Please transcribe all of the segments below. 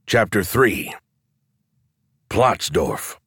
Chapter 3. Plattsdorf.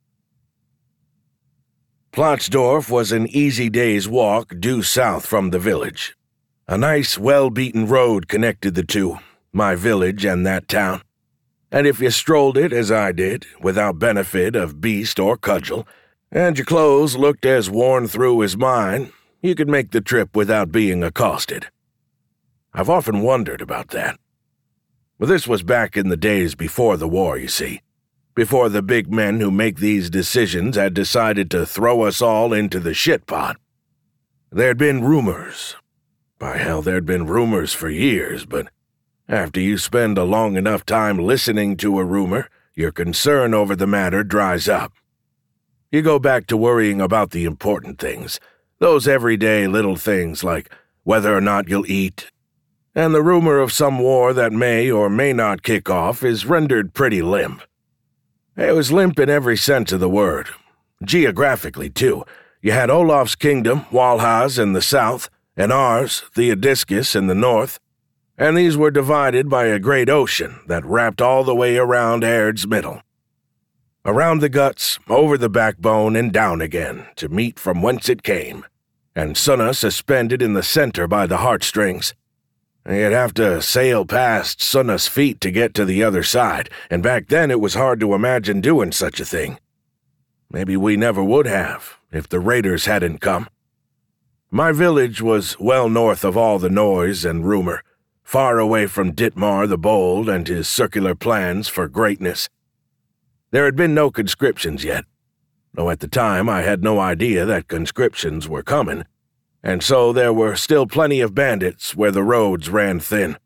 Plattsdorf was an easy day's walk due south from the village. A nice, well-beaten road connected the two, my village and that town. And if you strolled it as I did, without benefit of beast or cudgel, and your clothes looked as worn through as mine, you could make the trip without being accosted. I've often wondered about that. But this was back in the days before the war, you see. Before the big men who make these decisions had decided to throw us all into the shit pot. There'd been rumors. By hell, there'd been rumors for years, but after you spend a long enough time listening to a rumor, your concern over the matter dries up. You go back to worrying about the important things, those everyday little things like whether or not you'll eat. And the rumor of some war that may or may not kick off is rendered pretty limp. It was limp in every sense of the word. Geographically, too. You had Olaf's kingdom, Walhaz, in the south, and ours, Theodiscus, in the north, and these were divided by a great ocean that wrapped all the way around Aird's middle. Around the guts, over the backbone, and down again, to meet from whence it came, and Sunna suspended in the center by the heartstrings. You'd have to sail past Sunna's feet to get to the other side, and back then it was hard to imagine doing such a thing. Maybe we never would have, if the raiders hadn't come. My village was well north of all the noise and rumor, far away from Dittmar the Bold and his circular plans for greatness. There had been no conscriptions yet, though at the time I had no idea that conscriptions were coming, and so there were still plenty of bandits where the roads ran thin.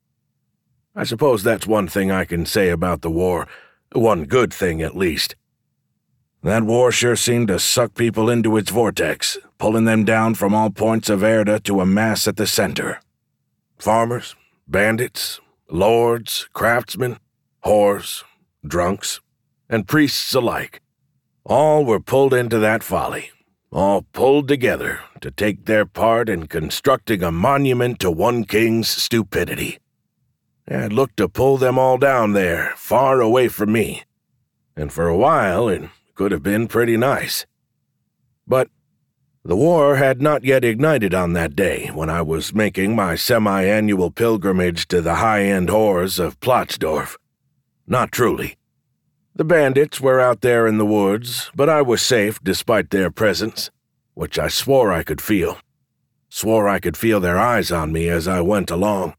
I suppose that's one thing I can say about the war, one good thing at least. That war sure seemed to suck people into its vortex, pulling them down from all points of Erda to a mass at the center. Farmers, bandits, lords, craftsmen, whores, drunks, and priests alike. All were pulled into that folly, all pulled together to take their part in constructing a monument to one king's stupidity. I'd looked to pull them all down there, far away from me, and for a while it could have been pretty nice. But the war had not yet ignited on that day when I was making my semi-annual pilgrimage to the high-end whores of Plattsdorf. Not truly. The bandits were out there in the woods, but I was safe despite their presence, which I swore I could feel. Swore I could feel their eyes on me as I went along.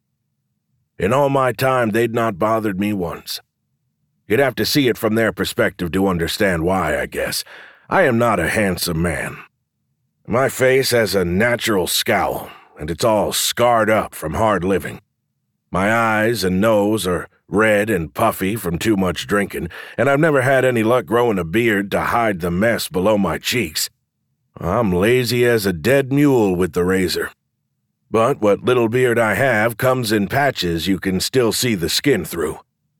In all my time, they'd not bothered me once. You'd have to see it from their perspective to understand why, I guess. I am not a handsome man. My face has a natural scowl, and it's all scarred up from hard living. My eyes and nose are red and puffy from too much drinking, and I've never had any luck growing a beard to hide the mess below my cheeks. I'm lazy as a dead mule with the razor. But what little beard I have comes in patches you can still see the skin through.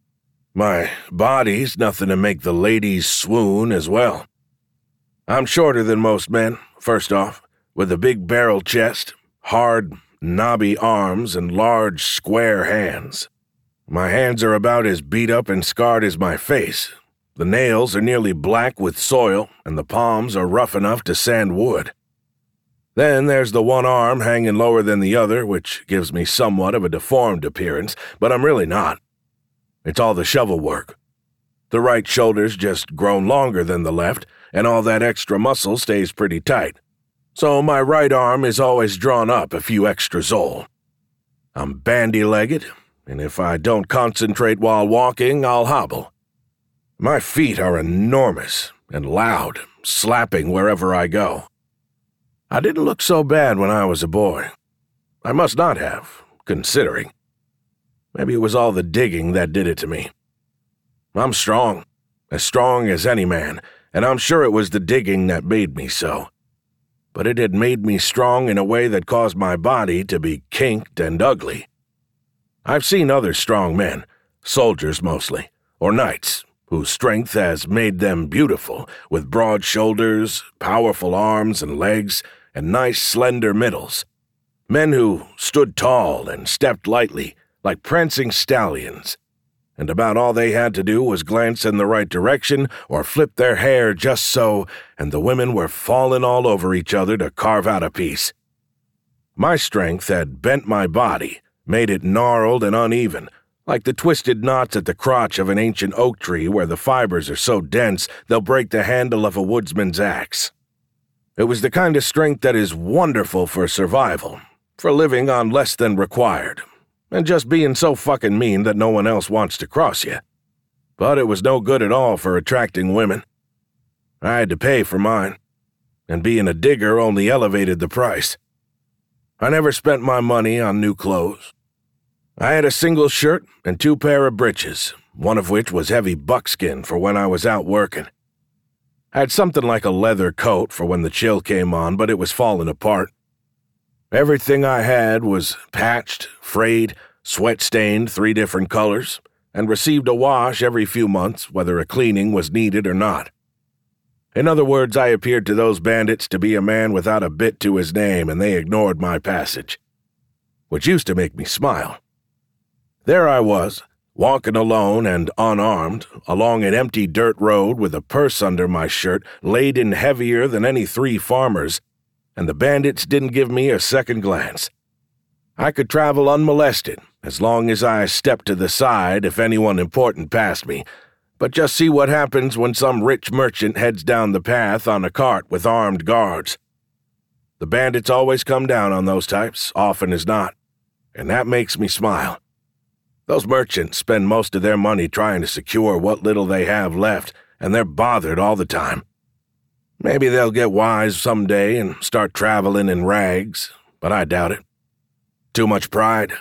My body's nothing to make the ladies swoon as well. I'm shorter than most men, first off, with a big barrel chest, hard, knobby arms, and large, square hands. My hands are about as beat up and scarred as my face. The nails are nearly black with soil, and the palms are rough enough to sand wood. Then there's the one arm hanging lower than the other, which gives me somewhat of a deformed appearance, but I'm really not. It's all the shovel work. The right shoulder's just grown longer than the left, and all that extra muscle stays pretty tight. So my right arm is always drawn up a few extra zoll. I'm bandy-legged, and if I don't concentrate while walking, I'll hobble. My feet are enormous and loud, slapping wherever I go. I didn't look so bad when I was a boy. I must not have, considering. Maybe it was all the digging that did it to me. I'm strong as any man, and I'm sure it was the digging that made me so. But it had made me strong in a way that caused my body to be kinked and ugly. I've seen other strong men, soldiers mostly, or knights, whose strength has made them beautiful, with broad shoulders, powerful arms and legs, and nice slender middles. Men who stood tall and stepped lightly, like prancing stallions. and about all they had to do was glance in the right direction or flip their hair just so, and the women were falling all over each other to carve out a piece. My strength had bent my body, made it gnarled and uneven, like the twisted knots at the crotch of an ancient oak tree where the fibers are so dense they'll break the handle of a woodsman's axe. It was the kind of strength that is wonderful for survival, for living on less than required, and just being so fucking mean that no one else wants to cross you. But it was no good at all for attracting women. I had to pay for mine, and being a digger only elevated the price. I never spent my money on new clothes. I had a single shirt and 2 pair of breeches, one of which was heavy buckskin for when I was out working. I had something like a leather coat for when the chill came on, but it was falling apart. Everything I had was patched, frayed, sweat-stained 3 different colors, and received a wash every few months, whether a cleaning was needed or not. In other words, I appeared to those bandits to be a man without a bit to his name, and they ignored my passage, which used to make me smile. There I was, walking alone and unarmed, along an empty dirt road with a purse under my shirt laden heavier than any 3 farmers, and the bandits didn't give me a second glance. I could travel unmolested, as long as I stepped to the side if anyone important passed me, but just see what happens when some rich merchant heads down the path on a cart with armed guards. The bandits always come down on those types, often as not, and that makes me smile. Those merchants spend most of their money trying to secure what little they have left, and they're bothered all the time. Maybe they'll get wise someday and start traveling in rags, but I doubt it. Too much pride.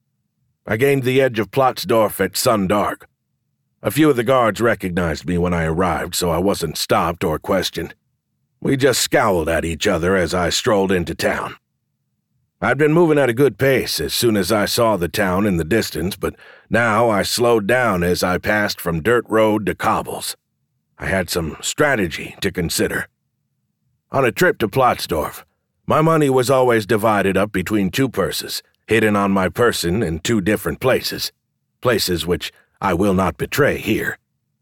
I gained the edge of Plattsdorf at sundark. A few of the guards recognized me when I arrived, so I wasn't stopped or questioned. We just scowled at each other as I strolled into town. I'd been moving at a good pace as soon as I saw the town in the distance, but now I slowed down as I passed from dirt road to cobbles. I had some strategy to consider. On a trip to Plattsdorf, my money was always divided up between 2 purses, hidden on my person in 2 different places which I will not betray here.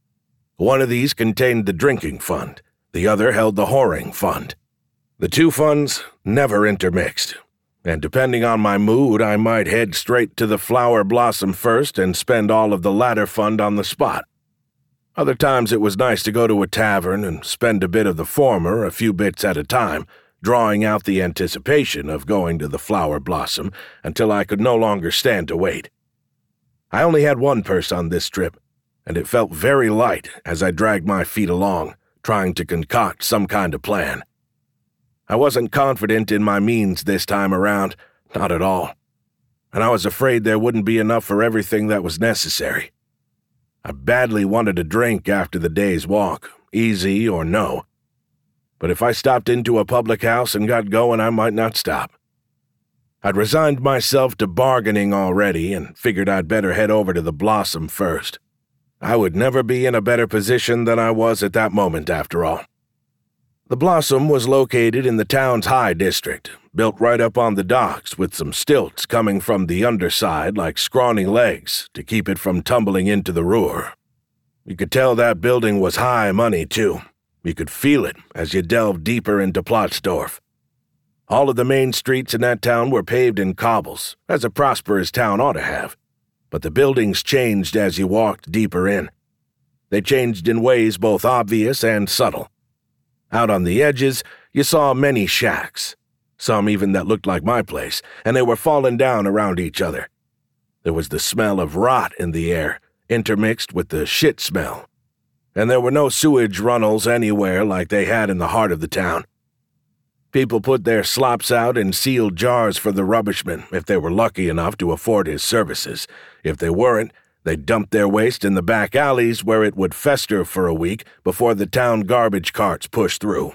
One of these contained the drinking fund, the other held the whoring fund. The 2 funds never intermixed, and depending on my mood, I might head straight to the Flower Blossom first and spend all of the latter fund on the spot. Other times it was nice to go to a tavern and spend a bit of the former a few bits at a time, drawing out the anticipation of going to the Flower Blossom until I could no longer stand to wait. I only had 1 purse on this trip, and it felt very light as I dragged my feet along, trying to concoct some kind of plan. I wasn't confident in my means this time around, not at all, and I was afraid there wouldn't be enough for everything that was necessary. I badly wanted a drink after the day's walk, easy or no, but if I stopped into a public house and got going, I might not stop. I'd resigned myself to bargaining already and figured I'd better head over to the Blossom first. I would never be in a better position than I was at that moment, after all. The Blossom was located in the town's high district, built right up on the docks with some stilts coming from the underside like scrawny legs to keep it from tumbling into the Ruhr. You could tell that building was high money, too. You could feel it as you delved deeper into Plattsdorf. All of the main streets in that town were paved in cobbles, as a prosperous town ought to have. But the buildings changed as you walked deeper in. They changed in ways both obvious and subtle. Out on the edges, you saw many shacks, some even that looked like my place, and they were falling down around each other. There was the smell of rot in the air, intermixed with the shit smell. And there were no sewage runnels anywhere like they had in the heart of the town. People put their slops out in sealed jars for the rubbishman if they were lucky enough to afford his services. If they weren't, they dumped their waste in the back alleys where it would fester for a week before the town garbage carts pushed through.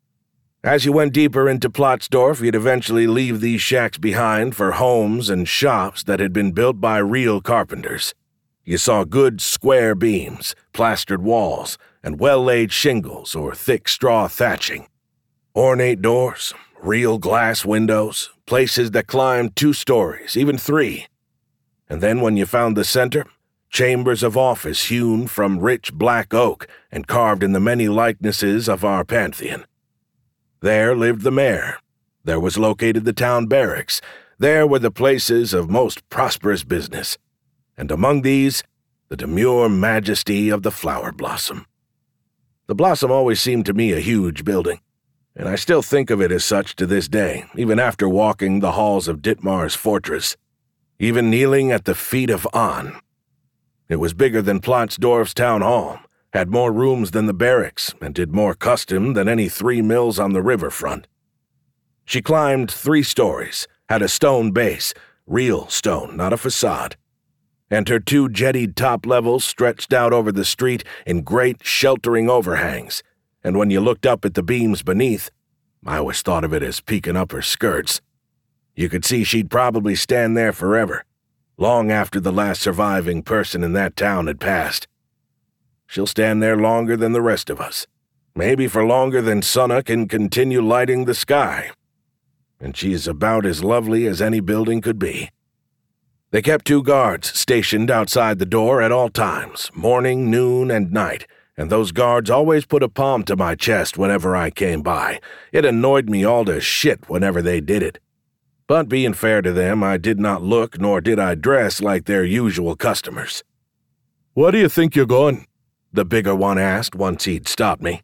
As you went deeper into Plattsdorf, you'd eventually leave these shacks behind for homes and shops that had been built by real carpenters. You saw good square beams, plastered walls, and well-laid shingles or thick straw thatching. Ornate doors, real glass windows, places that climbed 2 stories, even 3. And then when you found the center, chambers of office hewn from rich black oak and carved in the many likenesses of our pantheon. There lived the mayor. There was located the town barracks. There were the places of most prosperous business. And among these, the demure majesty of the Flower Blossom. The Blossom always seemed to me a huge building, and I still think of it as such to this day, even after walking the halls of Ditmar's fortress, even kneeling at the feet of An. It was bigger than Plattsdorf's town hall, had more rooms than the barracks, and did more custom than any 3 mills on the riverfront. She climbed 3 stories, had a stone base, real stone, not a facade, and her 2 jettied top levels stretched out over the street in great sheltering overhangs, and when you looked up at the beams beneath, I always thought of it as peeking up her skirts. You could see she'd probably stand there forever, long after the last surviving person in that town had passed. She'll stand there longer than the rest of us, maybe for longer than Sunna can continue lighting the sky. And she's about as lovely as any building could be. They kept 2 guards stationed outside the door at all times, morning, noon, and night, and those guards always put a palm to my chest whenever I came by. It annoyed me all to shit whenever they did it. But being fair to them, I did not look nor did I dress like their usual customers. "Where do you think you're going?" the bigger one asked once he'd stopped me.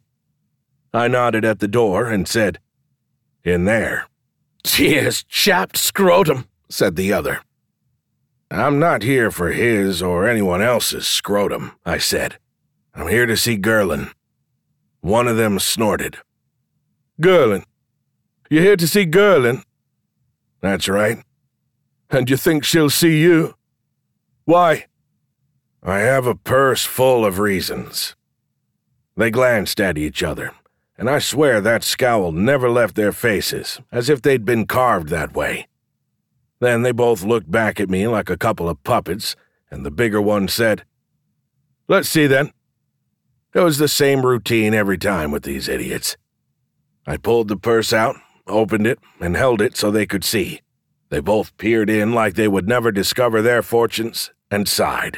I nodded at the door and said, "In there." "Cheers, chapped scrotum," said the other. "I'm not here for his or anyone else's scrotum," I said. "I'm here to see Gerlin." One of them snorted. "Gerlin? You're here to see Gerlin?" "That's right." "And you think she'll see you?" "Why?" "I have a purse full of reasons." They glanced at each other, and I swear that scowl never left their faces, as if they'd been carved that way. Then they both looked back at me like a couple of puppets, and the bigger one said, "Let's see then." It was the same routine every time with these idiots. I pulled the purse out, opened it, and held it so they could see. They both peered in like they would never discover their fortunes, and sighed.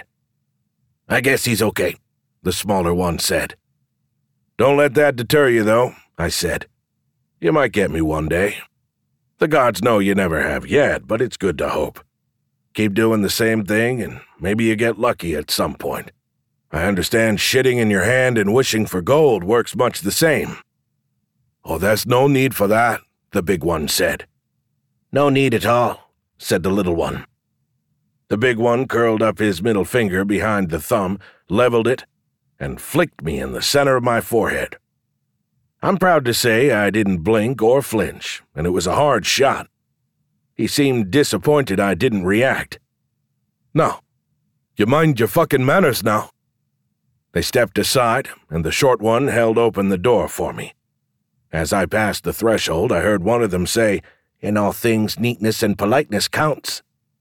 "I guess he's okay," the smaller one said. "Don't let that deter you, though," I said. "You might get me one day. The gods know you never have yet, but it's good to hope. Keep doing the same thing, and maybe you get lucky at some point. I understand shitting in your hand and wishing for gold works much the same." "Oh, there's no need for that," the big one said. "No need at all," said the little one. The big one curled up his middle finger behind the thumb, leveled it, and flicked me in the center of my forehead. I'm proud to say I didn't blink or flinch, and it was a hard shot. He seemed disappointed I didn't react. "No, you mind your fucking manners now." They stepped aside, and the short one held open the door for me. As I passed the threshold, I heard one of them say, "In all things, neatness and politeness counts."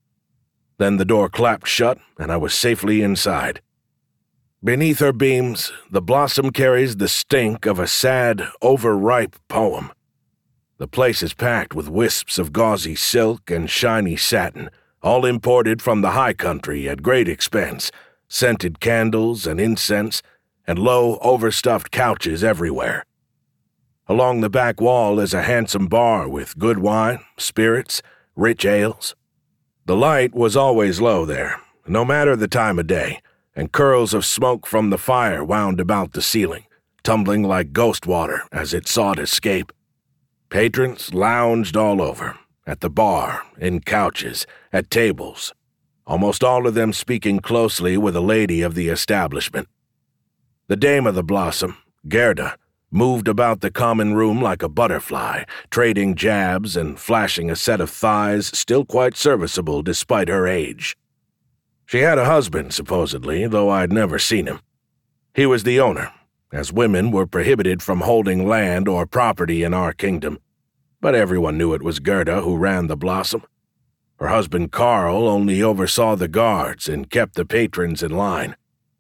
Then the door clapped shut, and I was safely inside. Beneath her beams, the Blossom carries the stink of a sad, overripe poem. The place is packed with wisps of gauzy silk and shiny satin, all imported from the high country at great expense, scented candles and incense, and low, overstuffed couches everywhere. Along the back wall is a handsome bar with good wine, spirits, rich ales. The light was always low there, no matter the time of day, and curls of smoke from the fire wound about the ceiling, tumbling like ghost water as it sought escape. Patrons lounged all over, at the bar, in couches, at tables, almost all of them speaking closely with a lady of the establishment. The dame of the Blossom, Gerda, moved about the common room like a butterfly, trading jabs and flashing a set of thighs still quite serviceable despite her age. She had a husband, supposedly, though I'd never seen him. He was the owner, as women were prohibited from holding land or property in our kingdom, but everyone knew it was Gerda who ran the Blossom. Her husband Carl only oversaw the guards and kept the patrons in line.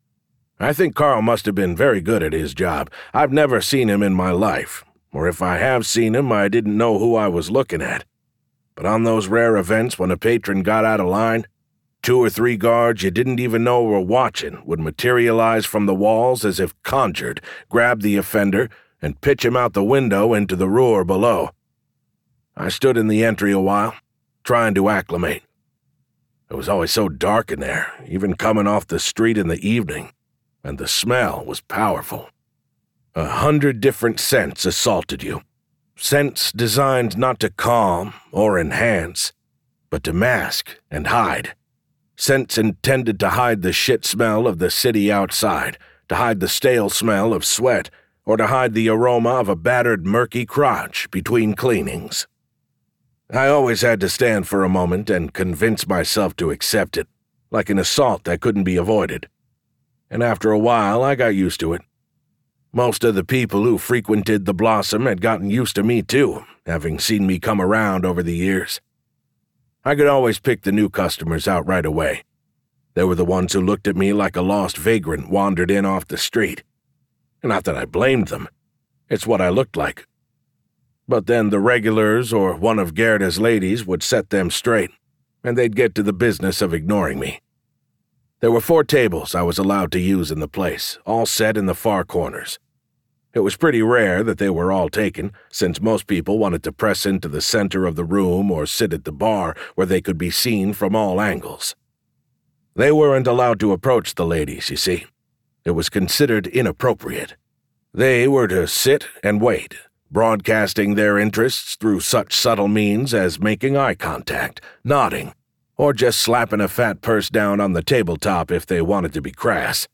I think Carl must have been very good at his job. I've never seen him in my life, or if I have seen him, I didn't know who I was looking at. But on those rare events when a patron got out of line, 2 or 3 guards you didn't even know were watching would materialize from the walls as if conjured, grab the offender, and pitch him out the window into the roar below. I stood in the entry a while, trying to acclimate. It was always so dark in there, even coming off the street in the evening, and the smell was powerful. 100 different scents assaulted you. Scents designed not to calm or enhance, but to mask and hide. Scents intended to hide the shit smell of the city outside, to hide the stale smell of sweat, or to hide the aroma of a battered, murky crotch between cleanings. I always had to stand for a moment and convince myself to accept it, like an assault that couldn't be avoided. And after a while, I got used to it. Most of the people who frequented the Blossom had gotten used to me too, having seen me come around over the years. I could always pick the new customers out right away. They were the ones who looked at me like a lost vagrant wandered in off the street. Not that I blamed them. It's what I looked like. But then the regulars or one of Gerda's ladies would set them straight, and they'd get to the business of ignoring me. There were 4 tables I was allowed to use in the place, all set in the far corners. It was pretty rare that they were all taken, since most people wanted to press into the center of the room or sit at the bar where they could be seen from all angles. They weren't allowed to approach the ladies, you see. It was considered inappropriate. They were to sit and wait, broadcasting their interests through such subtle means as making eye contact, nodding, or just slapping a fat purse down on the tabletop if they wanted to be crass.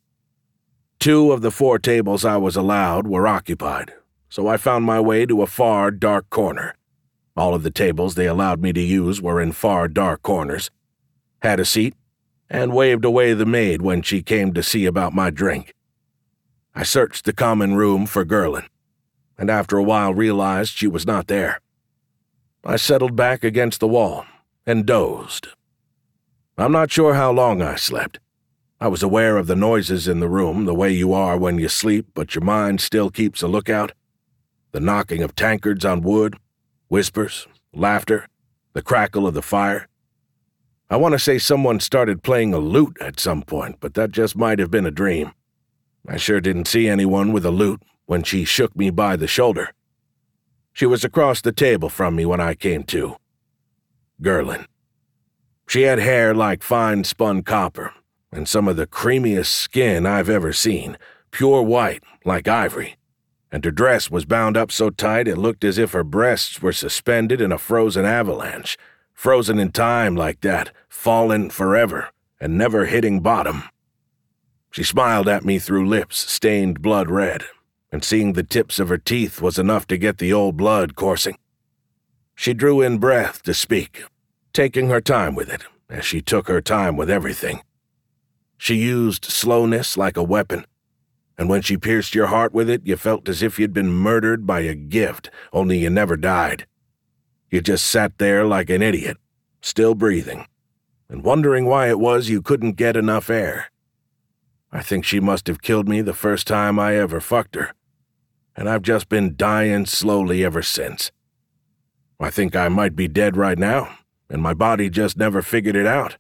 2 of the 4 tables I was allowed were occupied, so I found my way to a far, dark corner. All of the tables they allowed me to use were in far, dark corners. Had a seat, and waved away the maid when she came to see about my drink. I searched the common room for Gerlin, and after a while realized she was not there. I settled back against the wall and dozed. I'm not sure how long I slept. I was aware of the noises in the room, the way you are when you sleep, but your mind still keeps a lookout. The knocking of tankards on wood, whispers, laughter, the crackle of the fire. I want to say someone started playing a lute at some point, but that just might have been a dream. I sure didn't see anyone with a lute when she shook me by the shoulder. She was across the table from me when I came to. Gerlin. She had hair like fine spun copper, and some of the creamiest skin I've ever seen, pure white, like ivory, and her dress was bound up so tight it looked as if her breasts were suspended in a frozen avalanche, frozen in time like that, fallen forever, and never hitting bottom. She smiled at me through lips stained blood red, and seeing the tips of her teeth was enough to get the old blood coursing. She drew in breath to speak, taking her time with it, as she took her time with everything. She used slowness like a weapon, and when she pierced your heart with it, you felt as if you'd been murdered by a gift, only you never died. You just sat there like an idiot, still breathing, and wondering why it was you couldn't get enough air. I think she must have killed me the first time I ever fucked her, and I've just been dying slowly ever since. I think I might be dead right now, and my body just never figured it out.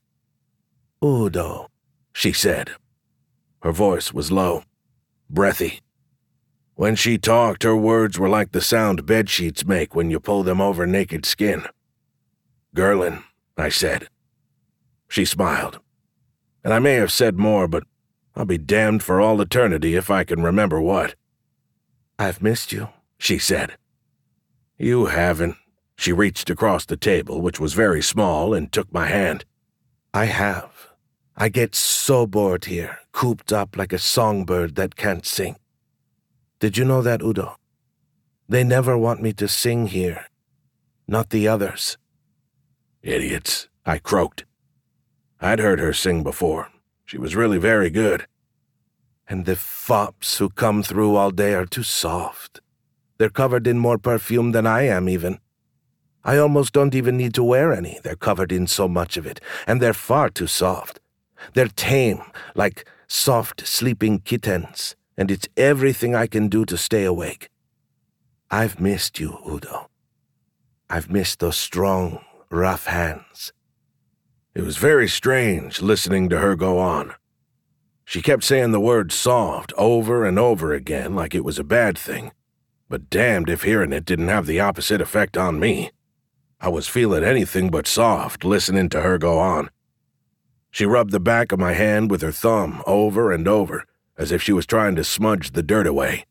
Udo, she said. Her voice was low, breathy. When she talked, her words were like the sound bedsheets make when you pull them over naked skin. Gerlin, I said. She smiled. And I may have said more, but I'll be damned for all eternity if I can remember what. I've missed you, she said. You haven't. She reached across the table, which was very small, and took my hand. I have. I get so bored here, cooped up like a songbird that can't sing. Did you know that, Udo? They never want me to sing here. Not the others. Idiots, I croaked. I'd heard her sing before. She was really very good. And the fops who come through all day are too soft. They're covered in more perfume than I am, even. I almost don't even need to wear any. They're covered in so much of it, and they're far too soft. They're tame, like soft, sleeping kittens, and it's everything I can do to stay awake. I've missed you, Udo. I've missed those strong, rough hands. It was very strange listening to her go on. She kept saying the word soft over and over again like it was a bad thing, but damned if hearing it didn't have the opposite effect on me. I was feeling anything but soft listening to her go on. She rubbed the back of my hand with her thumb over and over, as if she was trying to smudge the dirt away.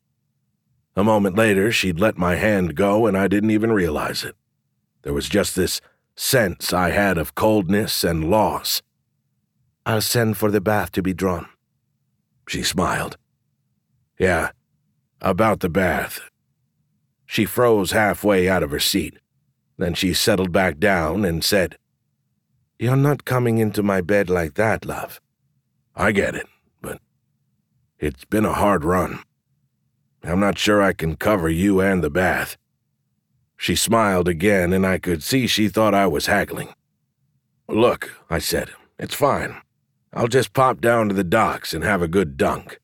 A moment later, she'd let my hand go and I didn't even realize it. There was just this sense I had of coldness and loss. "I'll send for the bath to be drawn." She smiled. "Yeah, about the bath." She froze halfway out of her seat. Then she settled back down and said, "You're not coming into my bed like that, love." "I get it, but it's been a hard run. I'm not sure I can cover you and the bath." She smiled again, and I could see she thought I was haggling. "Look," I said, "it's fine. I'll just pop down to the docks and have a good dunk."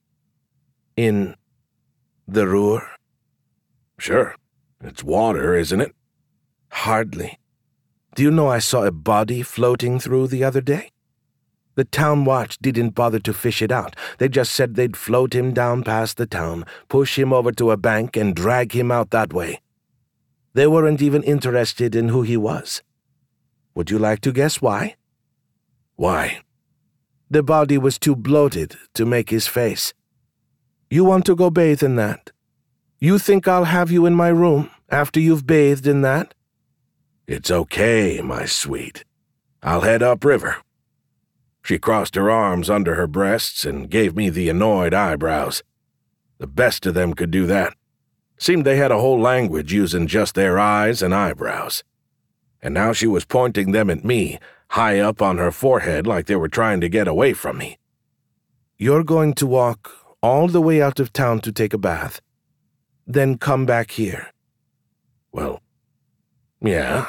"In the Ruhr?" "Sure. It's water, isn't it?" "Hardly. Do you know I saw a body floating through the other day? The town watch didn't bother to fish it out. They just said they'd float him down past the town, push him over to a bank, and drag him out that way. They weren't even interested in who he was. Would you like to guess why?" "Why?" "The body was too bloated to make his face. You want to go bathe in that? You think I'll have you in my room after you've bathed in that?" "It's okay, my sweet. I'll head upriver." She crossed her arms under her breasts and gave me the annoyed eyebrows. The best of them could do that. Seemed they had a whole language using just their eyes and eyebrows. And now she was pointing them at me, high up on her forehead like they were trying to get away from me. "You're going to walk all the way out of town to take a bath, then come back here." "Well, yeah."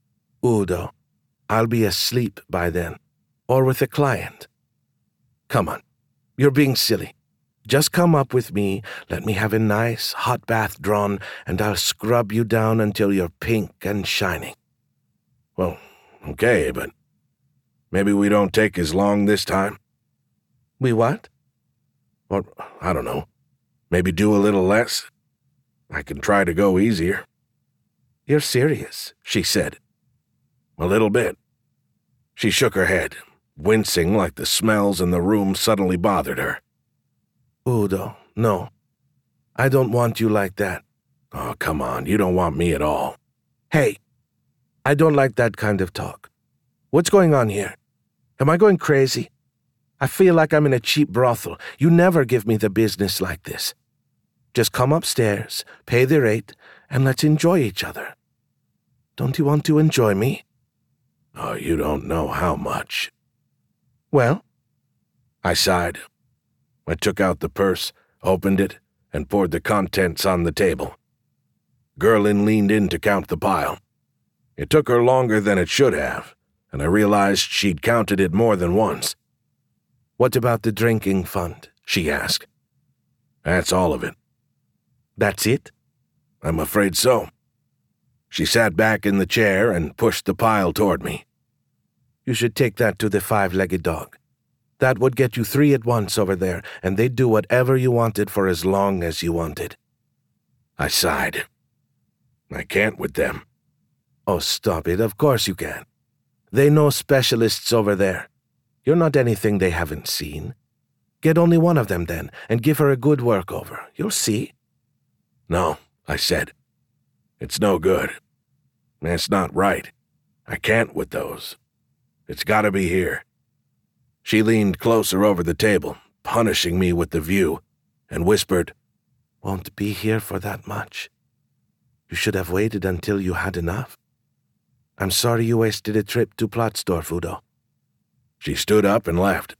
"Udo, I'll be asleep by then, or with a client. Come on, you're being silly. Just come up with me, let me have a nice hot bath drawn, and I'll scrub you down until you're pink and shining." "Well, okay, but maybe we don't take as long this time." "We what?" "Or, I don't know, maybe do a little less. I can try to go easier." "You're serious," she said. "A little bit." She shook her head, wincing like the smells in the room suddenly bothered her. "Udo, no. I don't want you like that." "Oh, come on, you don't want me at all." "Hey, I don't like that kind of talk. What's going on here? Am I going crazy? I feel like I'm in a cheap brothel. You never give me the business like this. Just come upstairs, pay the rate, and let's enjoy each other. Don't you want to enjoy me?" "Oh, you don't know how much." "Well?" I sighed. I took out the purse, opened it, and poured the contents on the table. Gerlin leaned in to count the pile. It took her longer than it should have, and I realized she'd counted it more than once. "What about the drinking fund?" she asked. "That's all of it." "That's it?" "I'm afraid so." She sat back in the chair and pushed the pile toward me. "You should take that to the five-legged dog. That would get you 3 at once over there, and they'd do whatever you wanted for as long as you wanted." I sighed. "I can't with them." "Oh, stop it. Of course you can. They know specialists over there. You're not anything they haven't seen. Get only one of them then, and give her a good workover. You'll see." "No," I said. "It's no good. That's not right. I can't with those. It's got to be here." She leaned closer over the table, punishing me with the view, and whispered, "Won't be here for that much. You should have waited until you had enough. I'm sorry you wasted a trip to Plattsdorf, Udo." She stood up and left.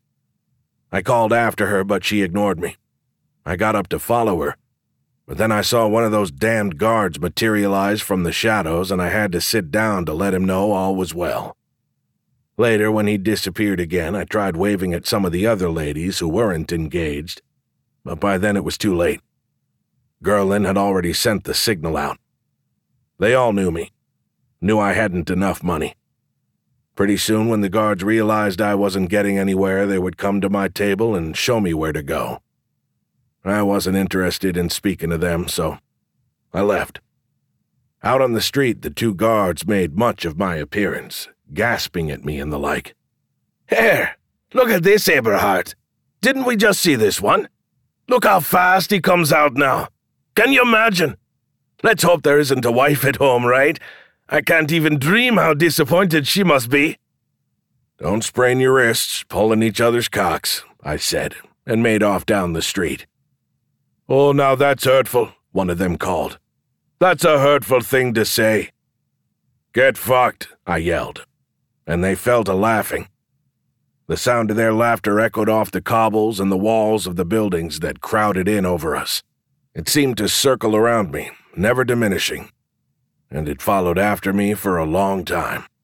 I called after her, but she ignored me. I got up to follow her, but then I saw one of those damned guards materialize from the shadows, and I had to sit down to let him know all was well. Later, when he disappeared again, I tried waving at some of the other ladies who weren't engaged, but by then it was too late. Gerlin had already sent the signal out. They all knew me, knew I hadn't enough money. Pretty soon, when the guards realized I wasn't getting anywhere, they would come to my table and show me where to go. I wasn't interested in speaking to them, so I left. Out on the street, the 2 guards made much of my appearance, gasping at me and the like. "Here, look at this, Eberhard. Didn't we just see this one? Look how fast he comes out now. Can you imagine? Let's hope there isn't a wife at home, right? I can't even dream how disappointed she must be." "Don't sprain your wrists pulling each other's cocks," I said, and made off down the street. "Oh, now that's hurtful," one of them called. "That's a hurtful thing to say." "Get fucked," I yelled, and they fell to laughing. The sound of their laughter echoed off the cobbles and the walls of the buildings that crowded in over us. It seemed to circle around me, never diminishing, and it followed after me for a long time.